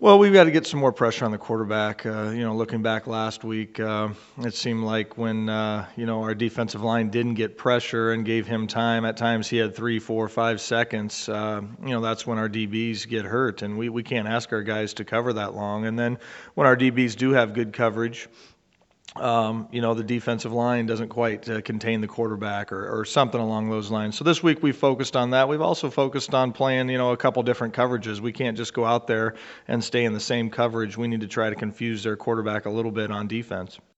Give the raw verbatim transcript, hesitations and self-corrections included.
Well, we've got to get some more pressure on the quarterback. Uh, you know, looking back last week, uh, it seemed like when uh, you know our defensive line didn't get pressure and gave him time, at times he had three, four, five seconds. Uh, you know, that's when our D Bs get hurt, and we we can't ask our guys to cover that long. And then when our D Bs do have good coverage, um, you know, the defensive line doesn't quite uh, contain the quarterback or, or something along those lines. So this week we focused on that. We've also focused on playing, you know, a couple different coverages. We can't just go out there and stay in the same coverage. We need to try to confuse their quarterback a little bit on defense.